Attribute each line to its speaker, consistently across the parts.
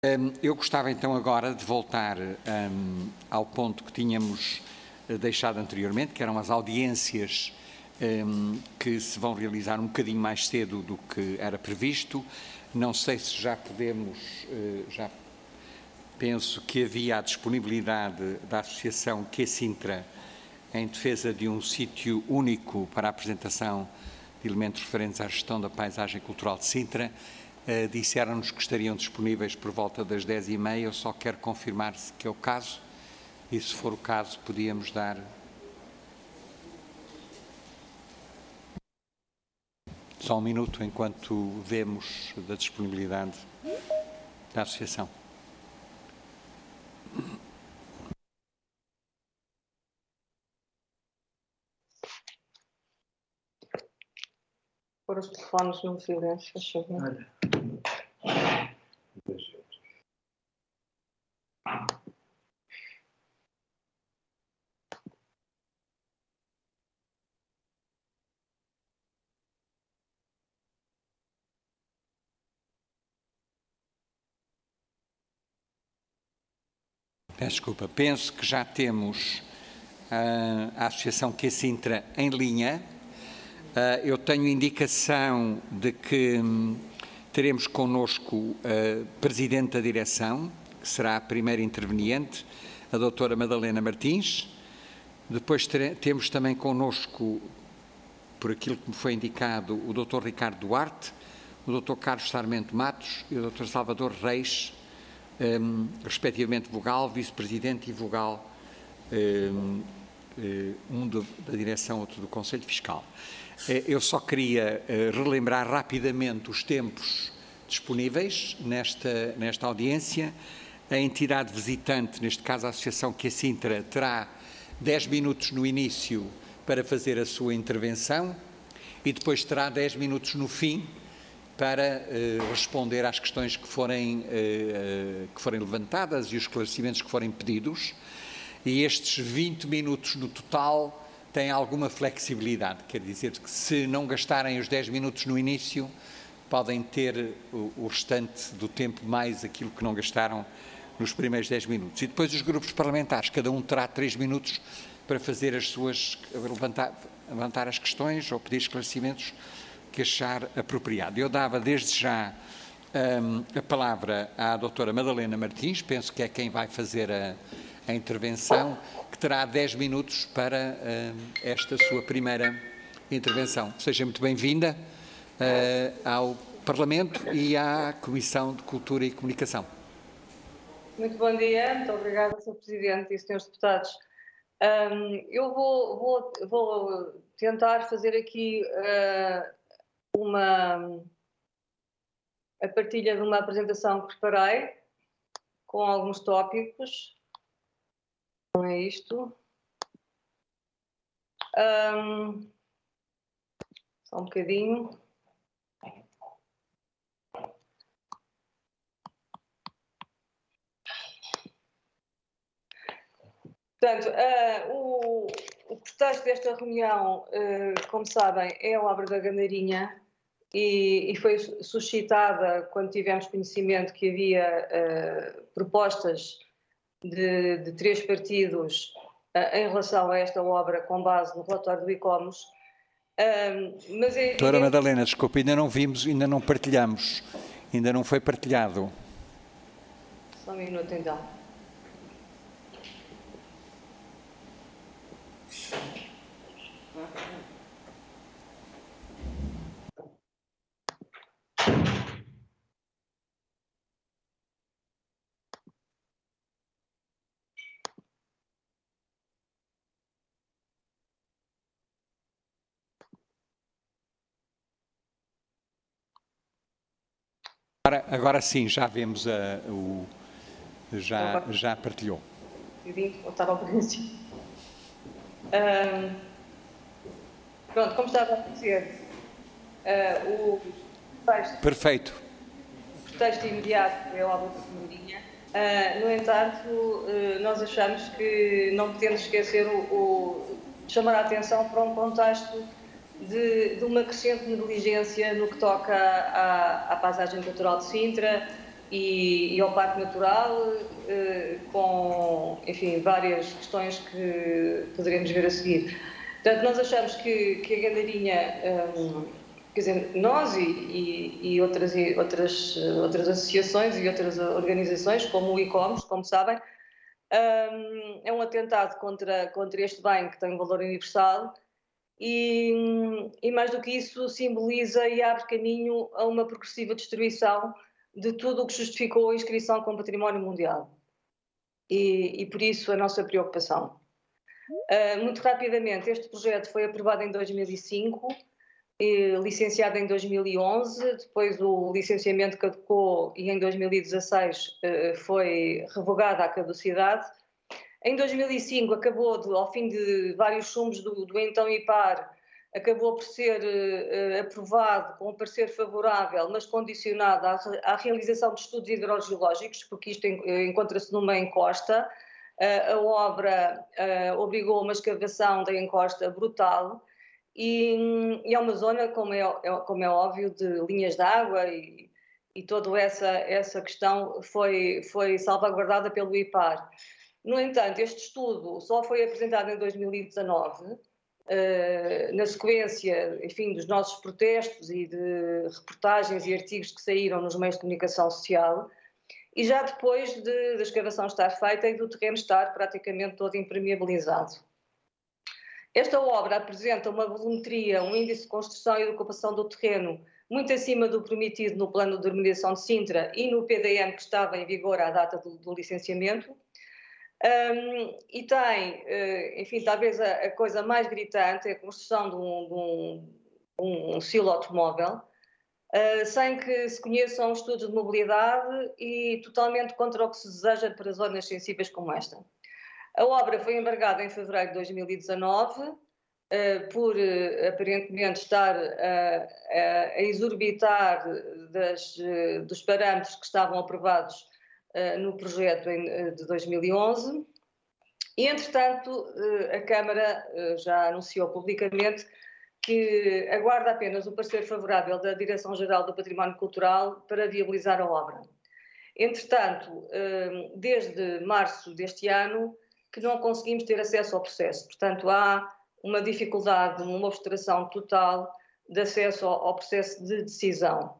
Speaker 1: Eu gostava então agora de voltar ao ponto que tínhamos deixado anteriormente, que eram as audiências que se vão realizar um bocadinho mais cedo do que era previsto. Não sei se já podemos, já penso que havia a disponibilidade da Associação QSintra em defesa de um sítio único para a apresentação de elementos referentes à gestão da paisagem cultural de Sintra. Disseram-nos que estariam disponíveis por volta das 10h30, eu só quero confirmar se que é o caso, e se for o caso podíamos dar só um minuto enquanto vemos da disponibilidade da Associação.
Speaker 2: Pôr os telefones no silêncio, faz favor.
Speaker 1: Peço desculpa, penso que já temos a Associação QSintra em linha. Eu tenho indicação de que teremos connosco a Presidente da Direção, que será a primeira interveniente, a doutora Madalena Martins. Depois temos também connosco, por aquilo que me foi indicado, o doutor Ricardo Duarte, o doutor Carlos Sarmento Matos e o doutor Salvador Reis, respectivamente vogal, vice-presidente e vogal, um da direção, outro do Conselho Fiscal. Eu só queria relembrar rapidamente os tempos disponíveis nesta audiência. A entidade visitante, neste caso a Associação QSintra, terá 10 minutos no início para fazer a sua intervenção e depois terá 10 minutos no fim para responder às questões que forem levantadas e os esclarecimentos que forem pedidos. E estes 20 minutos no total têm alguma flexibilidade, quer dizer que se não gastarem os 10 minutos no início, podem ter o restante do tempo mais aquilo que não gastaram nos primeiros 10 minutos. E depois os grupos parlamentares, cada um terá 3 minutos para fazer as suas, levantar as questões ou pedir esclarecimentos que achar apropriado. Eu dava desde já a palavra à doutora Madalena Martins, penso que é quem vai fazer a intervenção, que terá 10 minutos para esta sua primeira intervenção. Seja muito bem-vinda ao Parlamento e à Comissão de Cultura e Comunicação.
Speaker 2: Muito bom dia, muito obrigada, Sr. Presidente e Srs. Deputados. Eu vou tentar fazer aqui a partilha de uma apresentação que preparei com alguns tópicos. Não é isto. Só um bocadinho. Portanto, o pretexto desta reunião, como sabem, é a obra da Gandeirinha e foi suscitada quando tivemos conhecimento que havia propostas de 3 partidos em relação a esta obra com base no relatório do ICOMOS.
Speaker 1: Doutora Madalena, desculpe, ainda não vimos, ainda não partilhamos, ainda não foi partilhado.
Speaker 2: Só um minuto então.
Speaker 1: Agora sim, já vemos já partilhou.
Speaker 2: Estava ao princípio. Pronto, como estava a dizer, o texto...
Speaker 1: Perfeito.
Speaker 2: O texto imediato é a obra da Gandeirinha. No entanto, nós achamos que não podemos esquecer de chamar a atenção para um contexto de uma crescente negligência no que toca à paisagem cultural de Sintra, e ao Parque Natural, com, enfim, várias questões que poderemos ver a seguir. Portanto, nós achamos que a Gandeirinha, quer dizer, nós e outras associações e outras organizações, como o ICOMOS, como sabem, é um atentado contra este bem que tem um valor universal e mais do que isso, simboliza e abre caminho a uma progressiva destruição de tudo o que justificou a inscrição como património mundial. E por isso a nossa preocupação. Muito rapidamente, este projeto foi aprovado em 2005, licenciado em 2011, depois o licenciamento caducou e em 2016 foi revogada a caducidade. Em 2005 acabou, ao fim de vários chumbos do então IPAR, acabou por ser aprovado com um parecer favorável, mas condicionado à realização de estudos hidrogeológicos, porque isto encontra-se numa encosta. A obra obrigou uma escavação da encosta brutal e é uma zona, como é óbvio, de linhas de água e toda essa questão foi salvaguardada pelo IPAR. No entanto, este estudo só foi apresentado em 2019, na sequência, enfim, dos nossos protestos e de reportagens e artigos que saíram nos meios de comunicação social, e já depois da escavação estar feita e do terreno estar praticamente todo impermeabilizado. Esta obra apresenta uma volumetria, um índice de construção e de ocupação do terreno muito acima do permitido no plano de urbanização de Sintra e no PDM que estava em vigor à data do licenciamento. E tem, enfim, talvez a coisa mais gritante é a construção de um silo automóvel, sem que se conheçam estudos de mobilidade e totalmente contra o que se deseja para zonas sensíveis como esta. A obra foi embargada em fevereiro de 2019, por aparentemente estar a exorbitar dos parâmetros que estavam aprovados no projeto de 2011. E, entretanto, a Câmara já anunciou publicamente que aguarda apenas o parecer favorável da Direção-Geral do Património Cultural para viabilizar a obra. Entretanto, desde março deste ano, que não conseguimos ter acesso ao processo. Portanto, há uma dificuldade, uma obstrução total de acesso ao processo de decisão.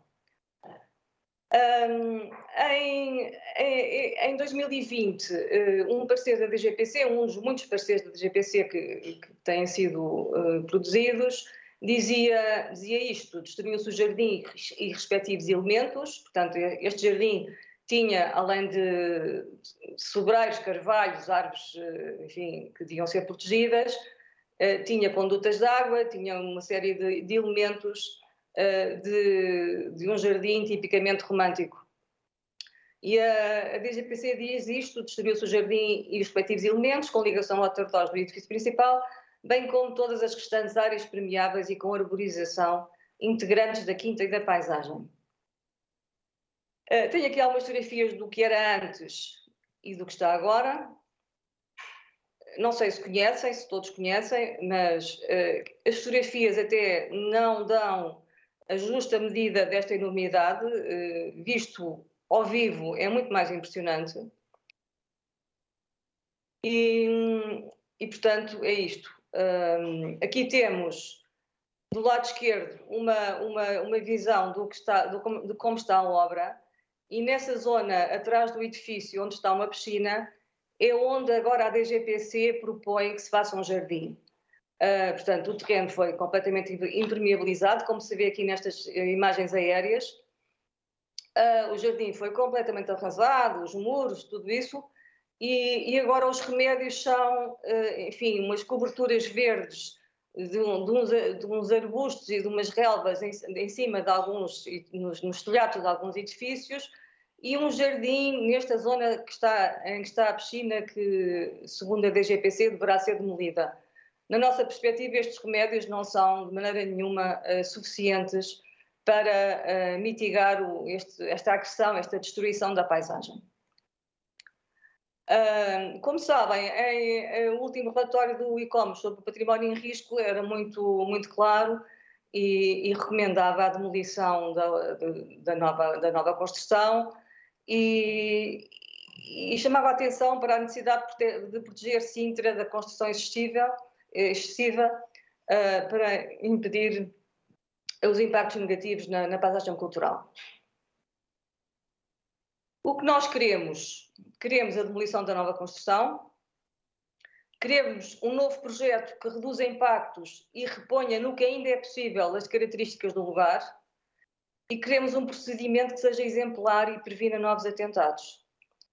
Speaker 2: Em 2020, um parceiro da DGPC, um dos muitos parceiros da DGPC que têm sido produzidos, dizia isto: destruiu-se o jardim e respectivos elementos. Portanto, este jardim tinha, além de sobreiros, carvalhos, árvores, enfim, que deviam ser protegidas, tinha condutas de água, tinha uma série de elementos de um jardim tipicamente romântico. E a DGPC diz isto: destruiu-se o jardim e os respectivos elementos, com ligação ao território do edifício principal, bem como todas as restantes áreas permeáveis e com arborização integrantes da quinta e da paisagem. Tenho aqui algumas fotografias do que era antes e do que está agora. Não sei se conhecem, se todos conhecem, mas as fotografias até não dão a justa medida desta enormidade. Visto ao vivo é muito mais impressionante. E portanto, é isto. Aqui temos, do lado esquerdo, uma visão de como está a obra. E nessa zona, atrás do edifício, onde está uma piscina, é onde agora a DGPC propõe que se faça um jardim. Portanto, o terreno foi completamente impermeabilizado, como se vê aqui nestas imagens aéreas. O jardim foi completamente arrasado, os muros, tudo isso. E agora os remédios são, enfim, umas coberturas verdes de uns arbustos e de umas relvas em cima de alguns, nos telhados de alguns edifícios, e um jardim nesta zona em que está a piscina, que, segundo a DGPC, deverá ser demolida. Na nossa perspectiva, estes remédios não são de maneira nenhuma suficientes para mitigar esta agressão, esta destruição da paisagem. Como sabem, o último relatório do ICOMOS sobre o património em risco era muito claro e recomendava a demolição da nova construção e chamava a atenção para a necessidade de proteger Sintra da construção excessiva para impedir os impactos negativos na paisagem cultural. O que nós queremos? Queremos a demolição da nova construção, queremos um novo projeto que reduza impactos e reponha no que ainda é possível as características do lugar, e queremos um procedimento que seja exemplar e previna novos atentados.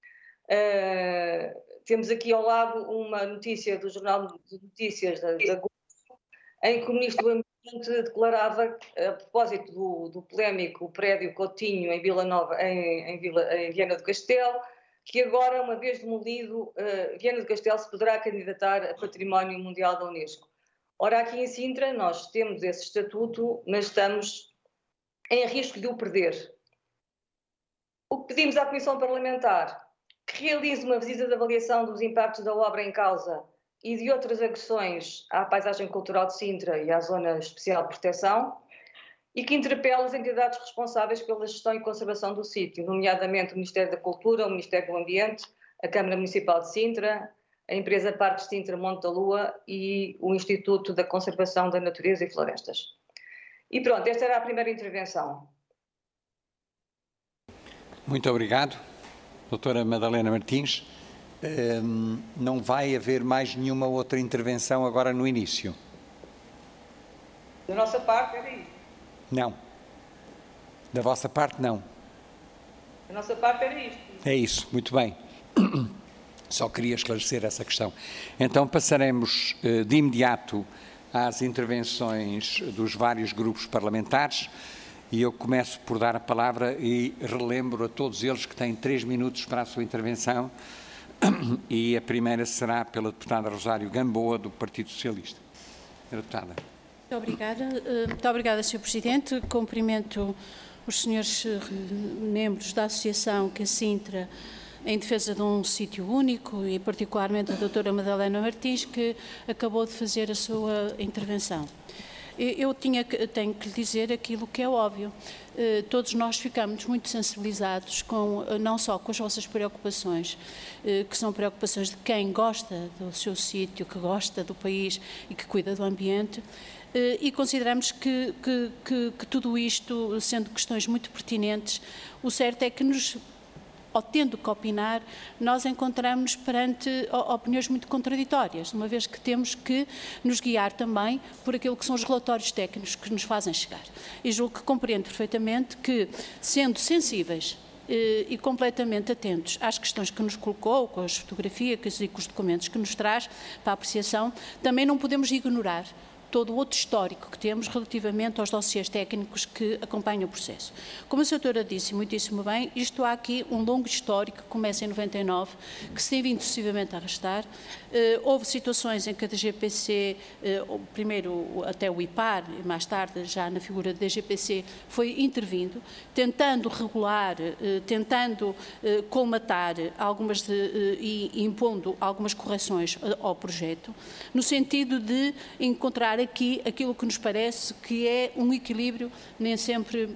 Speaker 2: Temos aqui ao lado uma notícia do Jornal de Notícias da Globo, em que o Ministro do Ambiente declarava, a propósito do polémico prédio Coutinho em Vila Nova, em Viana do Castelo, que agora, uma vez demolido, Viana do Castelo se poderá candidatar a Património Mundial da Unesco. Ora, aqui em Sintra nós temos esse estatuto, mas estamos em risco de o perder. O que pedimos à Comissão Parlamentar? Que realize uma visita de avaliação dos impactos da obra em causa e de outras agressões à paisagem cultural de Sintra e à Zona Especial de Proteção, e que interpele as entidades responsáveis pela gestão e conservação do sítio, nomeadamente o Ministério da Cultura, o Ministério do Ambiente, a Câmara Municipal de Sintra, a empresa Parques Sintra Monte da Lua e o Instituto da Conservação da Natureza e Florestas. E pronto, esta era a primeira intervenção.
Speaker 1: Muito obrigado, doutora Madalena Martins. Não vai haver mais nenhuma outra intervenção agora no início?
Speaker 2: Da nossa parte era isto.
Speaker 1: Não. Da vossa parte, não.
Speaker 2: Da nossa parte era isto.
Speaker 1: É isso, muito bem. Só queria esclarecer essa questão. Então passaremos de imediato às intervenções dos vários grupos parlamentares e eu começo por dar a palavra e relembro a todos eles que têm 3 minutos para a sua intervenção e a primeira será pela deputada Rosário Gamboa, do Partido Socialista. Deputada.
Speaker 3: Muito obrigada, Sr. Presidente. Cumprimento os senhores membros da Associação que Sintra em defesa de um sítio único e particularmente a doutora Madalena Martins, que acabou de fazer a sua intervenção. Eu tenho que lhe dizer aquilo que é óbvio. Todos nós ficamos muito sensibilizados não só com as vossas preocupações, que são preocupações de quem gosta do seu sítio, que gosta do país e que cuida do ambiente, e consideramos que tudo isto, sendo questões muito pertinentes, o certo é que ou tendo que opinar, nós encontramos perante opiniões muito contraditórias, uma vez que temos que nos guiar também por aquilo que são os relatórios técnicos que nos fazem chegar. E julgo que compreendo perfeitamente que, sendo sensíveis e completamente atentos às questões que nos colocou, com as fotografias e com os documentos que nos traz para a apreciação, também não podemos ignorar todo o outro histórico que temos relativamente aos dossiês técnicos que acompanham o processo. Como a senhora disse muitíssimo bem, isto há aqui um longo histórico que começa em 99, que se tem vindo sucessivamente a arrastar. Houve situações em que a DGPC, primeiro até o IPAR, e mais tarde já na figura da DGPC, foi intervindo, tentando regular, tentando colmatar e impondo algumas correções ao projeto, no sentido de encontrar aqui aquilo que nos parece que é um equilíbrio nem sempre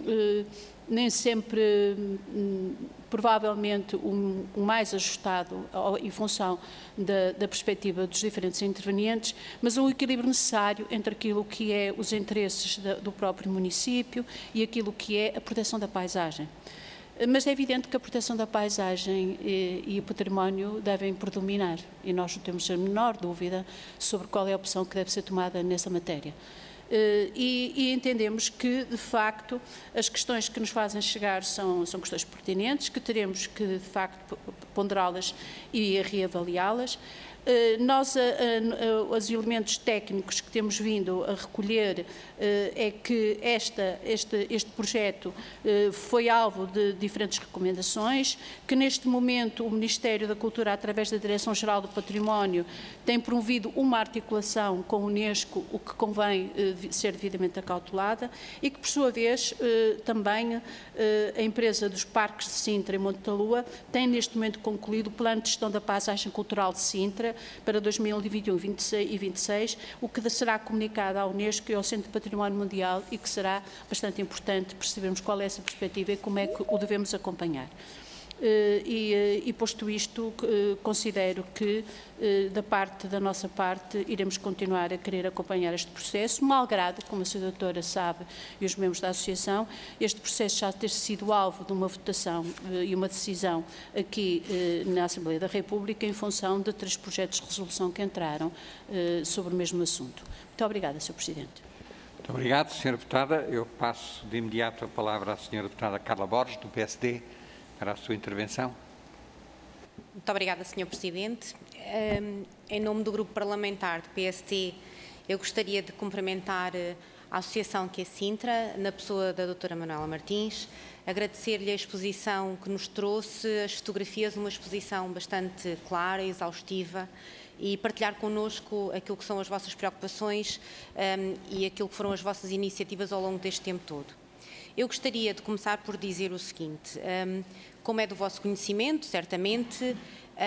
Speaker 3: provavelmente o mais ajustado em função da perspectiva dos diferentes intervenientes, mas um equilíbrio necessário entre aquilo que é os interesses do próprio município e aquilo que é a proteção da paisagem. Mas é evidente que a proteção da paisagem e o património devem predominar e nós não temos a menor dúvida sobre qual é a opção que deve ser tomada nessa matéria. E entendemos que, de facto, as questões que nos fazem chegar são questões pertinentes, que teremos que, de facto, ponderá-las e reavaliá-las. Nós, os elementos técnicos que temos vindo a recolher é que este projeto foi alvo de diferentes recomendações, que neste momento o Ministério da Cultura, através da Direção-Geral do Património, tem promovido uma articulação com a Unesco, o que convém ser devidamente acautelada, e que, por sua vez, também a empresa dos Parques de Sintra e Monte da Lua tem neste momento concluído o Plano de Gestão da Paisagem Cultural de Sintra para 2021 e 26, o que será comunicado à Unesco e ao Centro de Património Mundial e que será bastante importante percebermos qual é essa perspectiva e como é que o devemos acompanhar. E posto isto, considero que da nossa parte iremos continuar a querer acompanhar este processo, malgrado, como a senhora doutora sabe e os membros da Associação, este processo já ter sido alvo de uma votação e uma decisão aqui na Assembleia da República em função de 3 projetos de resolução que entraram sobre o mesmo assunto. Muito obrigada, Sr. Presidente.
Speaker 1: Muito obrigado, Sra. Deputada. Eu passo de imediato a palavra à Sra. Deputada Carla Borges, do PSD, para a sua intervenção.
Speaker 4: Muito obrigada, Sr. Presidente. Em nome do Grupo Parlamentar do PST, eu gostaria de cumprimentar a Associação que é Sintra, na pessoa da doutora Manuela Martins, agradecer-lhe a exposição que nos trouxe, as fotografias, uma exposição bastante clara, exaustiva, e partilhar connosco aquilo que são as vossas preocupações e aquilo que foram as vossas iniciativas ao longo deste tempo todo. Eu gostaria de começar por dizer o seguinte, como é do vosso conhecimento, certamente,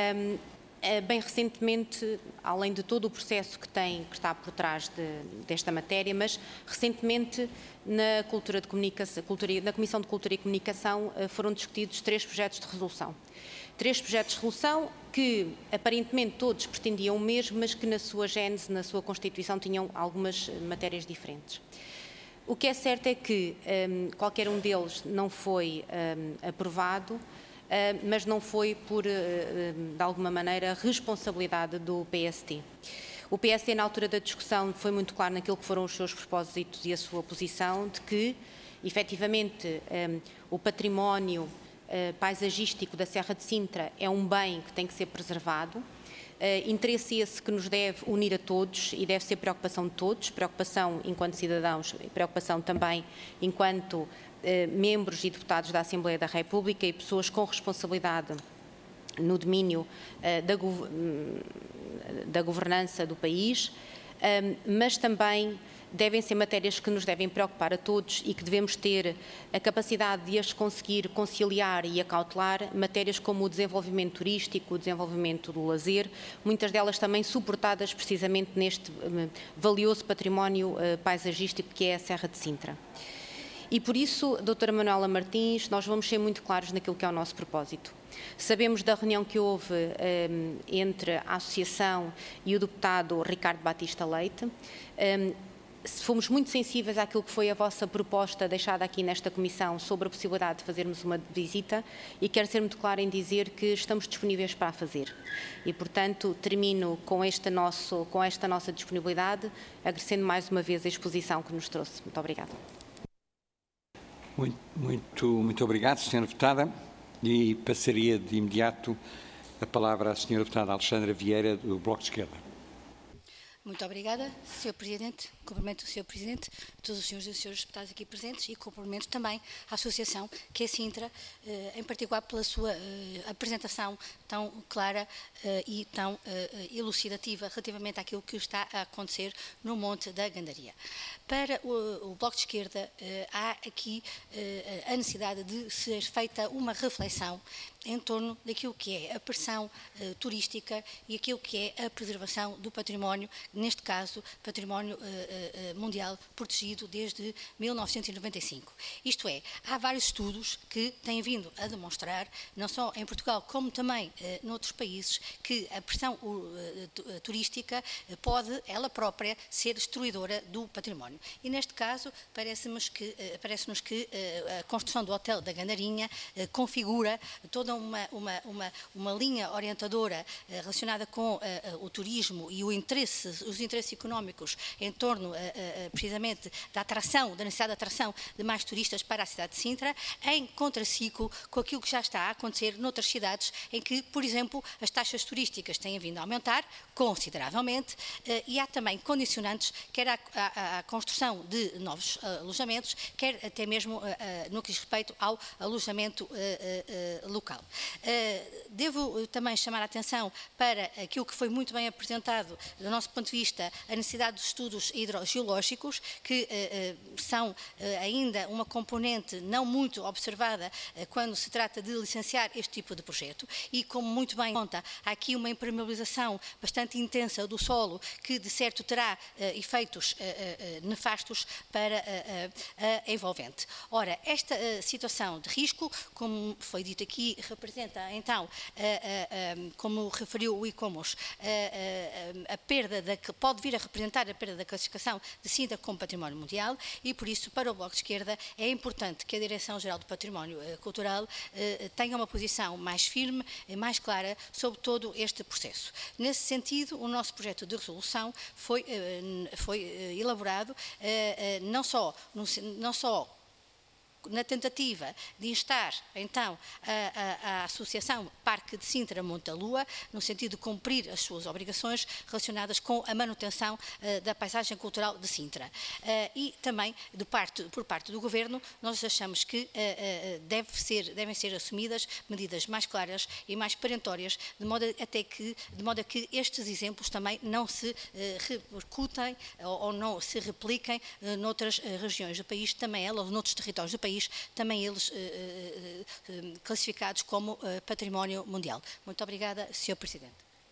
Speaker 4: bem recentemente, além de todo o processo que está por trás desta matéria, mas recentemente na Comissão de Cultura e Comunicação foram discutidos 3 projetos de resolução. 3 projetos de resolução que aparentemente todos pretendiam o mesmo, mas que na sua gênese, na sua constituição, tinham algumas matérias diferentes. O que é certo é que qualquer um deles não foi aprovado, mas não foi por, de alguma maneira, responsabilidade do PST. O PST, na altura da discussão, foi muito claro naquilo que foram os seus propósitos e a sua posição de que, efetivamente, o património paisagístico da Serra de Sintra é um bem que tem que ser preservado. Interesse esse que nos deve unir a todos e deve ser preocupação de todos, preocupação enquanto cidadãos, preocupação também enquanto membros e deputados da Assembleia da República e pessoas com responsabilidade no domínio da governança do país, mas também devem ser matérias que nos devem preocupar a todos e que devemos ter a capacidade de as conseguir conciliar e acautelar, matérias como o desenvolvimento turístico, o desenvolvimento do lazer, muitas delas também suportadas precisamente neste valioso património paisagístico que é a Serra de Sintra. E por isso, doutora Manuela Martins, nós vamos ser muito claros naquilo que é o nosso propósito. Sabemos da reunião que houve entre a Associação e o deputado Ricardo Batista Leite. Fomos muito sensíveis àquilo que foi a vossa proposta deixada aqui nesta Comissão sobre a possibilidade de fazermos uma visita e quero ser muito clara em dizer que estamos disponíveis para a fazer. E, portanto, termino com esta nossa disponibilidade, agradecendo mais uma vez a exposição que nos trouxe. Muito obrigada.
Speaker 1: Muito obrigado, Sra. Deputada. E passaria de imediato a palavra à Sra. Deputada Alexandra Vieira, do Bloco de Esquerda.
Speaker 5: Muito obrigada, Sr. Presidente. Cumprimento o Sr. Presidente, todos os senhores e senhores deputados aqui presentes e cumprimento também a Associação que é Sintra, em particular pela sua apresentação tão clara e tão elucidativa relativamente àquilo que está a acontecer no Monte da Gandaria. Para o Bloco de Esquerda, há aqui a necessidade de ser feita uma reflexão em torno daquilo que é a pressão turística e aquilo que é a preservação do património, neste caso, património mundial protegido desde 1995. Isto é, há vários estudos que têm vindo a demonstrar, não só em Portugal como também noutros países, que a pressão turística pode, ela própria, ser destruidora do património. E neste caso, parece-nos que a construção do Hotel da Gandarinha configura toda uma linha orientadora relacionada com o turismo e os interesses económicos em torno precisamente da necessidade de atração de mais turistas para a cidade de Sintra, em contraciclo com aquilo que já está a acontecer noutras cidades em que, por exemplo, as taxas turísticas têm vindo a aumentar consideravelmente e há também condicionantes, quer à construção de novos alojamentos, quer até mesmo no que diz respeito ao alojamento local. Devo também chamar a atenção para aquilo que foi muito bem apresentado, do nosso ponto de vista, a necessidade dos estudos hidrogeológicos, que são ainda uma componente não muito observada quando se trata de licenciar este tipo de projeto, e como muito bem conta, há aqui uma impermeabilização bastante intensa do solo que de certo terá efeitos nefastos para a envolvente. Ora, esta situação de risco, como foi dito aqui, representa então, como referiu o ICOMOS, a perda que pode vir a representar a perda da classificação de Sintra como Património Mundial, e por isso para o Bloco de Esquerda é importante que a Direção-Geral do Património Cultural tenha uma posição mais firme e mais clara sobre todo este processo. Nesse sentido, o nosso projeto de resolução foi elaborado não só na tentativa de instar, então, a Associação Parque de Sintra Monte da Lua, no sentido de cumprir as suas obrigações relacionadas com a manutenção da paisagem cultural de Sintra. E também, por parte do Governo, nós achamos que devem ser assumidas medidas mais claras e mais perentórias, de modo a que estes exemplos também não se repercutem ou não se repliquem noutras regiões do país, também elas, noutros territórios do país, também eles classificados como património mundial. Muito obrigada, Sr. Presidente.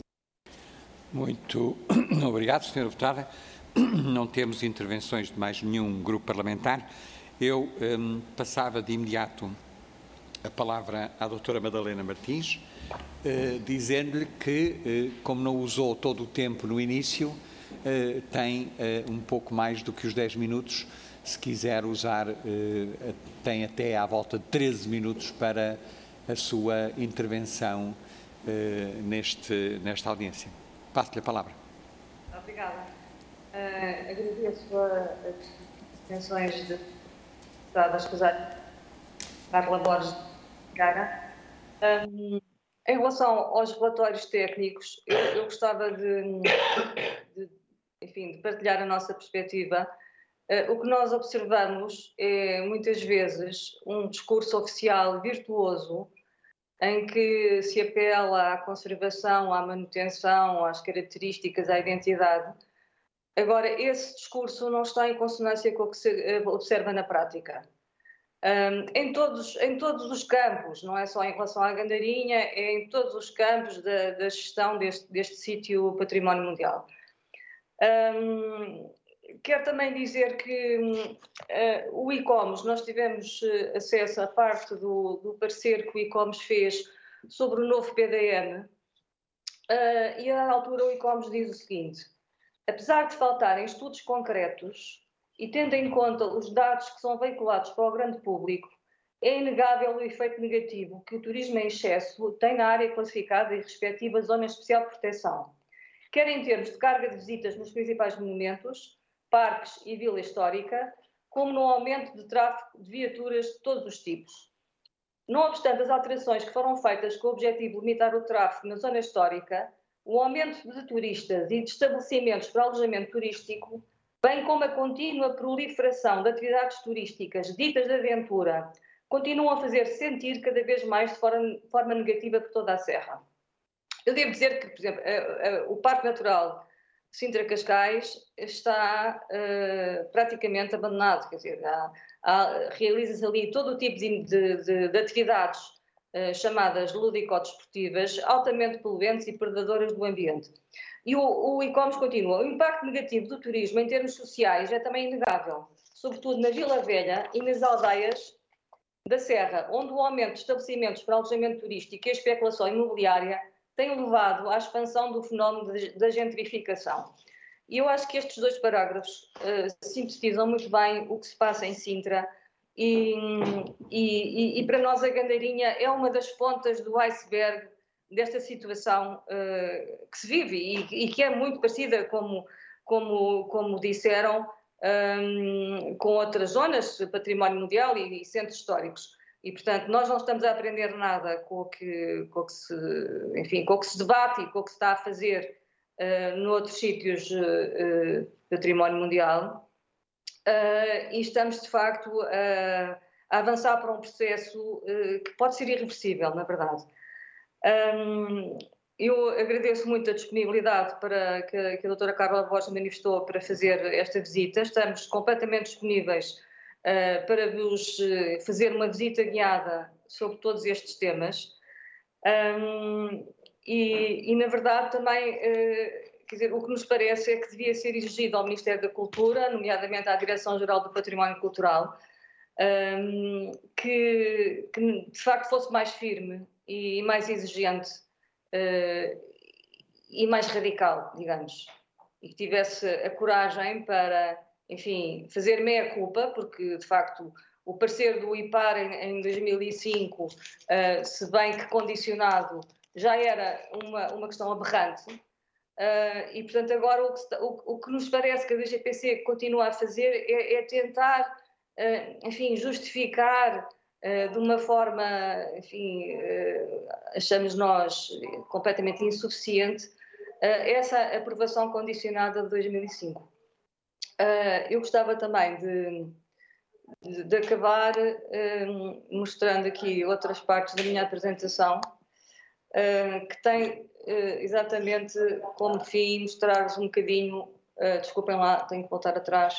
Speaker 1: Muito obrigado, Sra. Deputada. Não temos intervenções de mais nenhum grupo parlamentar. Eu passava de imediato a palavra à doutora Madalena Martins, dizendo-lhe que, como não usou todo o tempo no início, tem um pouco mais do que os 10 minutos. Se quiser usar, tem até à volta de 13 minutos para a sua intervenção nesta audiência. Passo-lhe a palavra.
Speaker 2: Obrigada. Agradeço as intervenções de deputada escusada Carla Borges de Gara. Em relação aos relatórios técnicos, eu gostava de partilhar a nossa perspectiva. O que nós observamos é, muitas vezes, um discurso oficial virtuoso em que se apela à conservação, à manutenção, às características, à identidade. Agora, esse discurso não está em consonância com o que se observa na prática. Em todos os campos, não é só em relação à Gandarinha, é em todos os campos da gestão deste sítio património mundial. Quero também dizer que o ICOMOS, nós tivemos acesso à parte do parecer que o ICOMOS fez sobre o novo PDM, e à altura o ICOMOS diz o seguinte: apesar de faltarem estudos concretos e tendo em conta os dados que são veiculados para o grande público, é inegável o efeito negativo que o turismo em excesso tem na área classificada e respectiva zona de especial proteção, quer em termos de carga de visitas nos principais monumentos, parques e vila histórica, como no aumento de tráfego de viaturas de todos os tipos. Não obstante as alterações que foram feitas com o objetivo de limitar o tráfego na zona histórica, o aumento de turistas e de estabelecimentos para alojamento turístico, bem como a contínua proliferação de atividades turísticas ditas de aventura, continuam a fazer sentir cada vez mais de forma negativa por toda a Serra. Eu devo dizer que, por exemplo, o Parque Natural Sintra-Cascais está praticamente abandonado, quer dizer, realiza-se ali todo o tipo de atividades chamadas lúdico-desportivas, altamente poluentes e predadoras do ambiente. E o ICOMOS continua. O impacto negativo do turismo em termos sociais é também inegável, sobretudo na Vila Velha e nas aldeias da Serra, onde o aumento de estabelecimentos para alojamento turístico e a especulação imobiliária tem levado à expansão do fenómeno da gentrificação. E eu acho que estes dois parágrafos sintetizam muito bem o que se passa em Sintra e para nós a Gandarinha é uma das pontas do iceberg desta situação que se vive e que é muito parecida, como disseram, com outras zonas, património mundial e centros históricos. E, portanto, nós não estamos a aprender nada com o que se debate e com o que se está a fazer noutros sítios património mundial. E estamos, de facto, a avançar para um processo que pode ser irreversível, na verdade. Eu agradeço muito a disponibilidade que a doutora Carla Borges manifestou para fazer esta visita. Estamos completamente disponíveis para vos fazer uma visita guiada sobre todos estes temas. Na verdade, também, quer dizer, o que nos parece é que devia ser exigido ao Ministério da Cultura, nomeadamente à Direção-Geral do Património Cultural, que de facto fosse mais firme e mais exigente e mais radical, digamos, e que tivesse a coragem para, enfim, fazer meia-culpa, porque de facto o parecer do IPAR em 2005, se bem que condicionado, já era uma questão aberrante. E, portanto, agora o que nos parece que a DGPC continua a fazer é tentar, enfim, justificar de uma forma, enfim, achamos nós completamente insuficiente, essa aprovação condicionada de 2005. Eu gostava também de acabar mostrando aqui outras partes da minha apresentação, que tem exatamente como fim mostrar-vos um bocadinho, desculpem lá, tenho que voltar atrás,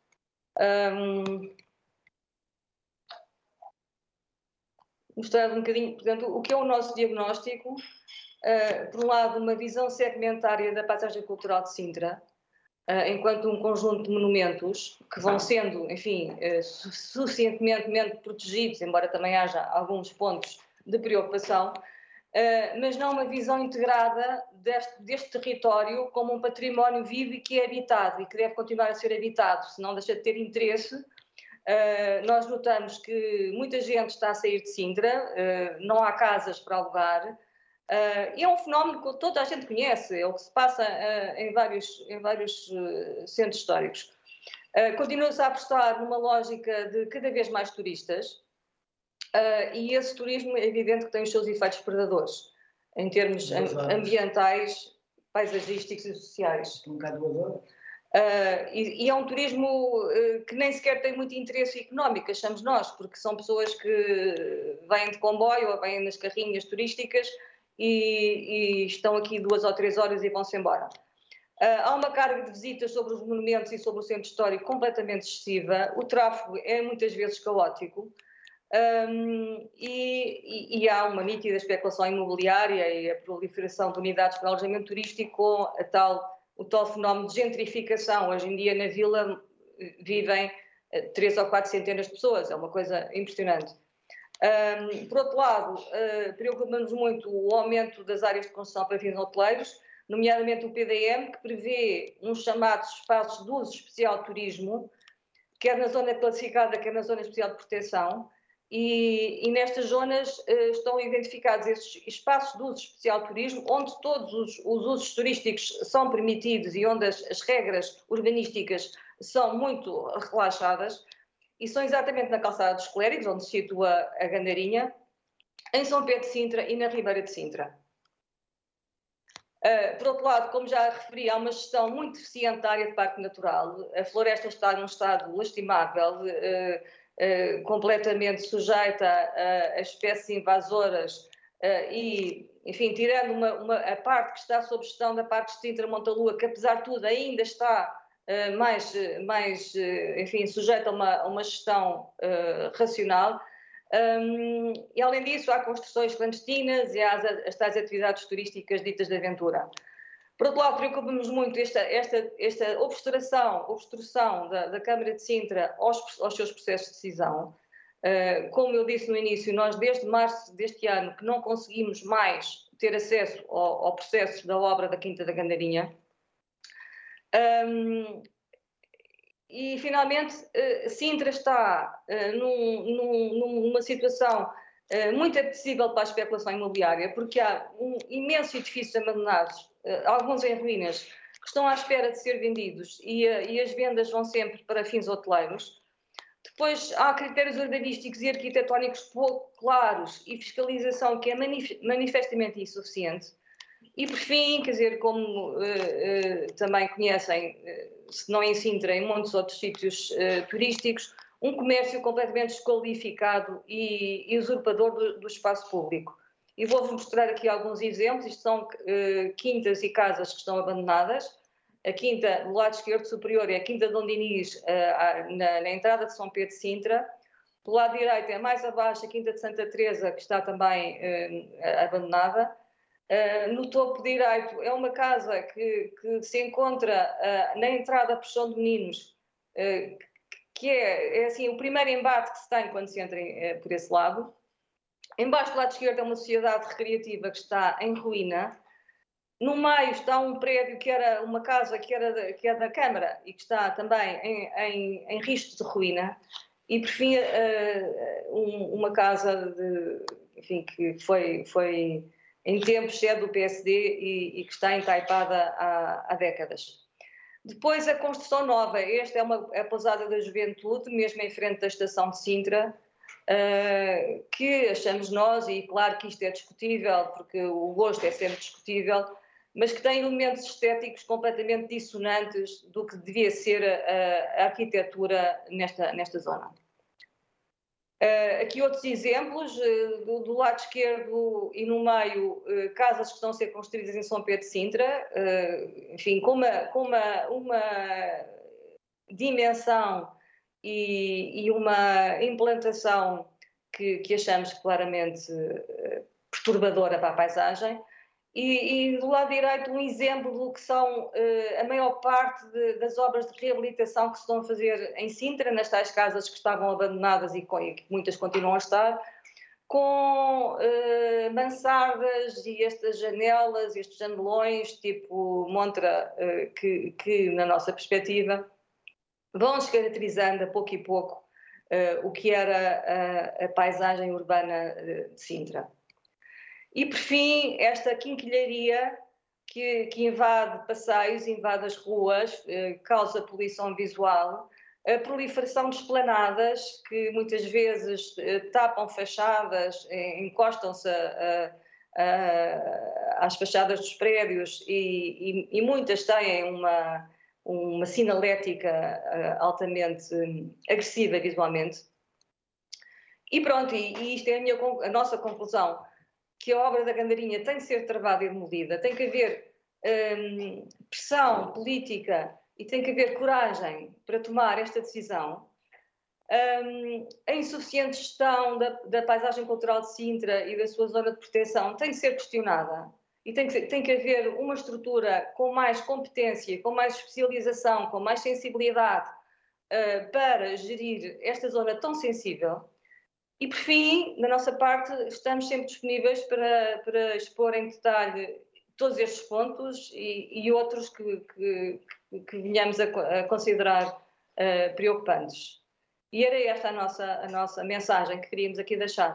Speaker 2: mostrar um bocadinho, portanto, o que é o nosso diagnóstico. Por um lado, uma visão segmentária da paisagem cultural de Sintra, enquanto um conjunto de monumentos que vão sendo, enfim, suficientemente protegidos, embora também haja alguns pontos de preocupação, mas não uma visão integrada deste território como um património vivo e que é habitado e que deve continuar a ser habitado, senão deixa de ter interesse. Nós notamos que muita gente está a sair de Sintra, não há casas para alugar. É um fenómeno que toda a gente conhece, é o que se passa em vários centros históricos. Continua-se a apostar numa lógica de cada vez mais turistas, e esse turismo é evidente que tem os seus efeitos predadores, em termos ambientais, paisagísticos e sociais. Um bocado doador. E é um turismo que nem sequer tem muito interesse económico, achamos nós, porque são pessoas que vêm de comboio ou vêm nas carrinhas turísticas e estão aqui 2 ou 3 horas e vão-se embora. Há uma carga de visitas sobre os monumentos e sobre o centro histórico completamente excessiva, o tráfego é muitas vezes caótico, e há uma nítida especulação imobiliária e a proliferação de unidades para alojamento turístico com o tal fenómeno de gentrificação. Hoje em dia na vila vivem 3 ou 4 centenas de pessoas, é uma coisa impressionante. Por outro lado, preocupa-nos muito o aumento das áreas de concessão para fins hoteleiros, nomeadamente o PDM, que prevê uns chamados espaços de uso especial de turismo, quer na zona classificada, quer na zona especial de proteção, e nestas zonas estão identificados esses espaços de uso especial de turismo, onde todos os usos turísticos são permitidos e onde as regras urbanísticas são muito relaxadas, e são exatamente na calçada dos Clérigos, onde se situa a Gandarinha, em São Pedro de Sintra e na Ribeira de Sintra. Por outro lado, como já referi, há uma gestão muito deficiente da área de parque natural. A floresta está num estado lastimável, completamente sujeita a espécies invasoras e, enfim, tirando a parte que está sob gestão da Parque de Sintra Montalua, que apesar de tudo ainda está enfim, sujeita a uma gestão racional. E além disso há construções clandestinas e há as tais atividades turísticas ditas de aventura. Por outro lado, preocupa-nos muito esta obstrução da Câmara de Sintra aos seus processos de decisão. Como eu disse no início, nós desde março deste ano que não conseguimos mais ter acesso ao processo da obra da Quinta da Gandarinha. E, finalmente, Sintra está numa situação muito apetecível para a especulação imobiliária, porque há imensos edifícios abandonados, alguns em ruínas, que estão à espera de ser vendidos e as vendas vão sempre para fins hoteleiros. Depois há critérios urbanísticos e arquitetónicos pouco claros e fiscalização que é manifestamente insuficiente. E, por fim, quer dizer, como também conhecem, se não em Sintra, em muitos outros sítios turísticos, um comércio completamente desqualificado e usurpador do espaço público. e vou-vos mostrar aqui alguns exemplos. Isto são quintas e casas que estão abandonadas. A quinta, do lado esquerdo superior, é a quinta de Dom Dinis, na entrada de São Pedro de Sintra. Do lado direito é mais abaixo a quinta de Santa Teresa, que está também abandonada. No topo direito é uma casa que se encontra na entrada para São de Meninos, que é assim, o primeiro embate que se tem quando se entra por esse lado. Embaixo do lado esquerdo é uma sociedade recreativa que está em ruína. No meio está um prédio que era uma casa que é da Câmara e que está também em risco de ruína. E, por fim, uma casa enfim, que foi em tempos do PSD e que está entaipada há décadas. Depois, a construção nova. Esta é a Pousada da Juventude, mesmo em frente da estação de Sintra, que achamos nós, e claro que isto é discutível, porque o gosto é sempre discutível, mas que tem elementos estéticos completamente dissonantes do que devia ser a arquitetura nesta zona. Aqui outros exemplos, do lado esquerdo e no meio, casas que estão a ser construídas em São Pedro de Sintra, enfim, com uma dimensão e uma implantação que achamos claramente perturbadora para a paisagem. E do lado direito um exemplo do que são a maior parte das obras de reabilitação que se estão a fazer em Sintra, nas tais casas que estavam abandonadas e que muitas continuam a estar, com mansardas e estas janelas, estes janelões tipo montra, que na nossa perspectiva vão descaracterizando a pouco e pouco o que era a paisagem urbana de Sintra. E, por fim, esta quinquilharia que invade passeios, invade as ruas, causa poluição visual, a proliferação de esplanadas que muitas vezes tapam fachadas, encostam-se às fachadas dos prédios e muitas têm uma sinalética altamente agressiva visualmente. E pronto, e isto é a nossa conclusão, que a obra da Gandarinha tem de ser travada e demolida, tem que haver pressão política e tem que haver coragem para tomar esta decisão. A insuficiente gestão da paisagem cultural de Sintra e da sua zona de proteção tem que ser questionada e tem que haver uma estrutura com mais competência, com mais especialização, com mais sensibilidade para gerir esta zona tão sensível. E, por fim, da nossa parte, estamos sempre disponíveis para expor em detalhe todos estes pontos e outros que venhamos a considerar preocupantes. E era esta a nossa mensagem que queríamos aqui deixar.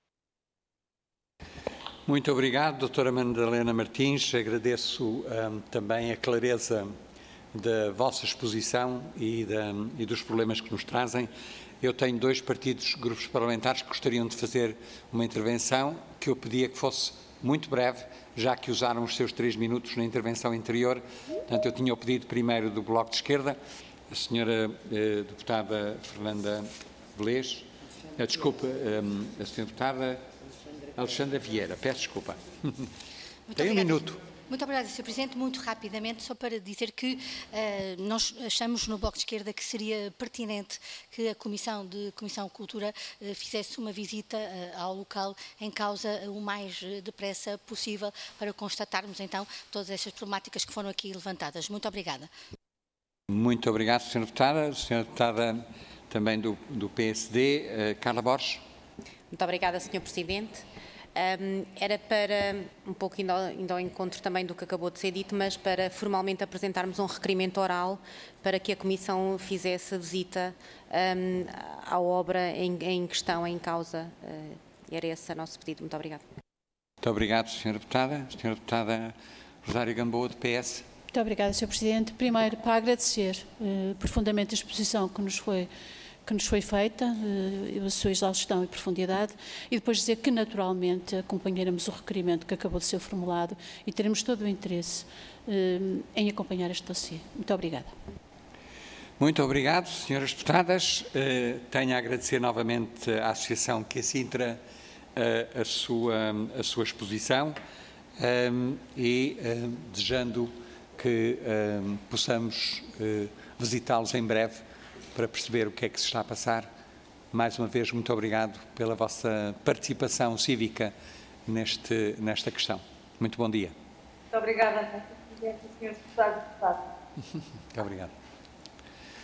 Speaker 1: Muito obrigado, doutora Madalena Martins. Agradeço também a clareza da vossa exposição e dos problemas que nos trazem. Eu tenho dois grupos parlamentares que gostariam de fazer uma intervenção que eu pedia que fosse muito breve, já que usaram os seus 3 minutos na intervenção anterior. Portanto, eu tinha o pedido primeiro do Bloco de Esquerda, a senhora deputada Fernanda Velez, desculpe, a senhora deputada Alexandra Vieira, peço desculpa. Tem um minuto.
Speaker 5: Muito obrigada, Sr. Presidente. Muito rapidamente, só para dizer que nós achamos no Bloco de Esquerda que seria pertinente que a Comissão de Cultura fizesse uma visita ao local em causa o mais depressa possível para constatarmos então todas estas problemáticas que foram aqui levantadas. Muito obrigada.
Speaker 1: Muito obrigado, Sra. Deputada. Sra. Deputada também do PSD, Carla Borges.
Speaker 4: Muito obrigada, Sr. Presidente. Era para, um pouco indo ao encontro também do que acabou de ser dito, mas para formalmente apresentarmos um requerimento oral para que a Comissão fizesse visita à obra em questão, em causa. Era esse o nosso pedido. Muito obrigada.
Speaker 1: Muito obrigado, Sra. Deputada. Sra. Deputada Rosário Gamboa, do PS.
Speaker 3: Muito obrigada, Sr. Presidente. Primeiro, para agradecer profundamente a exposição que nos foi feita, a sua exaustão e profundidade, e depois dizer que naturalmente acompanharemos o requerimento que acabou de ser formulado e teremos todo o interesse em acompanhar este dossiê. Muito obrigada.
Speaker 1: Muito obrigado, senhoras deputadas. Tenho a agradecer novamente à Associação que a Sintra a sua exposição e desejando que possamos visitá-los em breve para perceber o que é que se está a passar. Mais uma vez, muito obrigado pela vossa participação cívica nesta questão. Muito bom dia.
Speaker 2: Muito obrigada, Sr. Presidente e Sr. Secretário de Estado.
Speaker 1: Muito obrigado.